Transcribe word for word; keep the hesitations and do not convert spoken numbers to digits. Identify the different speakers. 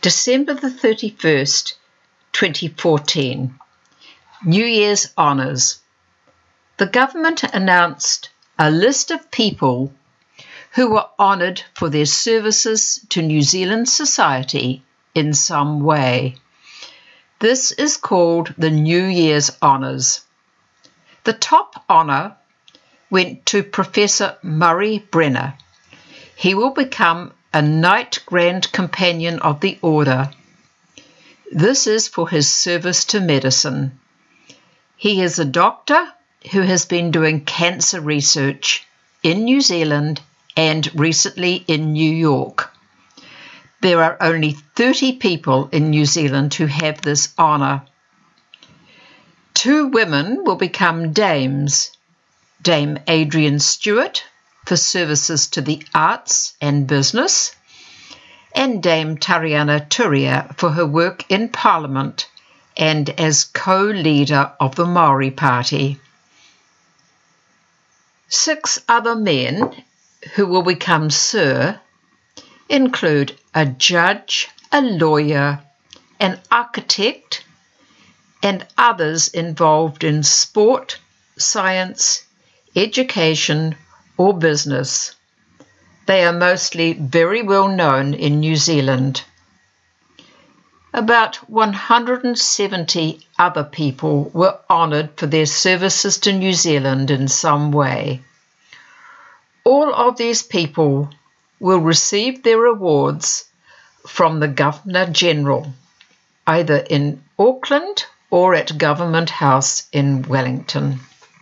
Speaker 1: December the thirty-first, twenty fourteen. New Year's Honours. The government announced a list of people who were honoured for their services to New Zealand society in some way. This is called the New Year's Honours. The top honour went to Professor Murray Brenner. He will become a Knight Grand Companion of the Order. This is for his service to medicine. He is a doctor who has been doing cancer research in New Zealand and recently in New York. There are only thirty people in New Zealand who have this honour. Two women will become dames. Dame Adrian Stewart for services to the arts and business, and Dame Tariana Turia for her work in Parliament and as co-leader of the Maori Party. Six other men who will become Sir include a judge, a lawyer, an architect, and others involved in sport, science, education, or business. They are mostly very well known in New Zealand. About one hundred seventy other people were honoured for their services to New Zealand in some way. All of these people will receive their awards from the Governor-General, either in Auckland or at Government House in Wellington.